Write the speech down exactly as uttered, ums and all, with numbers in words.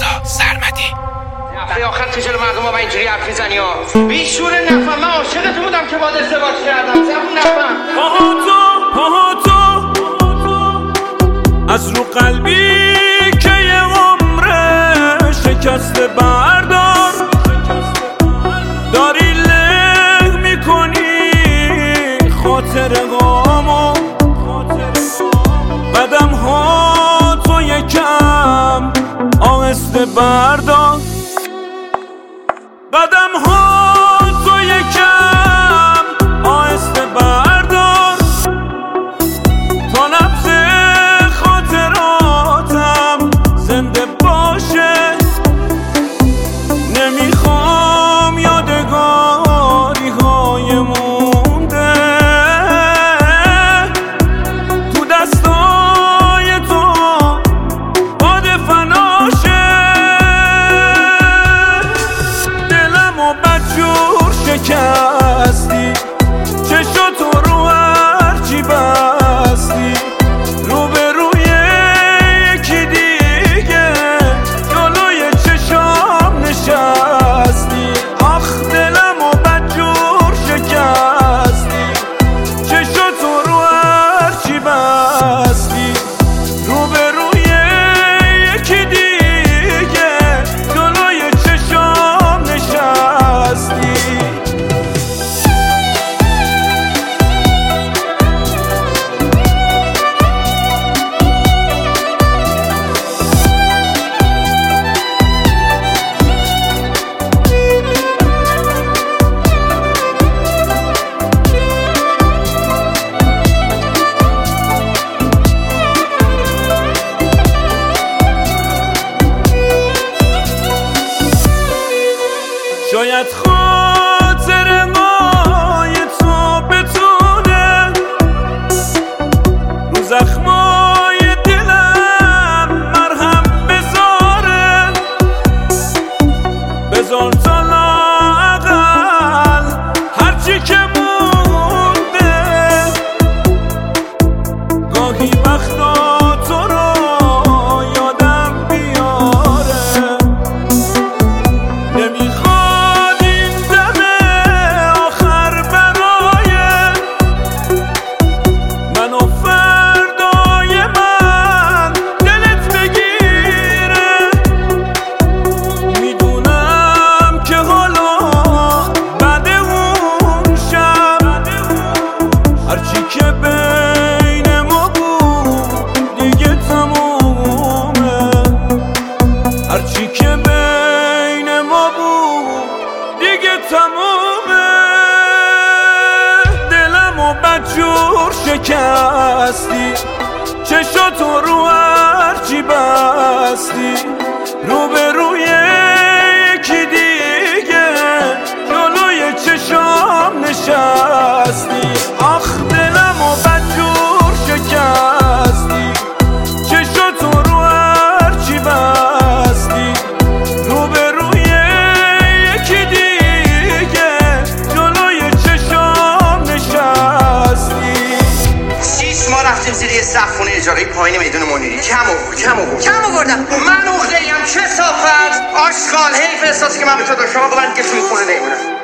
رضا سرمدی. به آخر تو جلو مردم با اینجوری حرف میزنی ها. بیشور نفهم، من عاشق تو بودم که باهات ازدواج کردم. زبون نفهم. پاها تو پاها تو از رو قلبی که یه عمره شکسته بردار، داری له میکنی خاطر غامو، قدم ها تو یکم آهسته بردار، قدم ها تو یکم آهسته بردار، تا نبض خاطراتم زنده باشه. نمیخوام یادگاری های مونده تو دستای تو باد فناشه. دلمو بدجور شکستی، چشاتو رو هرچی بستی، روبروی یکی دیگه جلوی چشام نشستی. آخ دلمو بدجور شکستی، چشاتو رو هرچی بستی، روبروی یکی دیگه جلوی چشام نشستی. شاید خاطر مای تو بتونه رو زخمای دلم مرهم بذاره. بذار تا لااقل هرچی که مونده گاهی وقتا تو رو یادم بیاره. نمیخوام هرچی که بین ما بود دیگه تمومه، هرچی که بین ما بود دیگه تمومه. دلمو بدجور شکستی، چشاتو رو هرچی بستی، روبروی یکی دیگه جلوی چشام نشستی. آخ دلمو بدجور شکستی، چشاتو رو هرچی بستی، روبروی یکی دیگه جلوی چشام نشستی. شیش ماه رفتیم زیر یه سقف خونه اجاره پایین میدون منیری. کم آورد کم آورد کم آوردم. من عقده‌ایم چه صافت آشغال. حیف احساسی که من به تو داشتم. با من دیگه تو این خونه نمیمونم.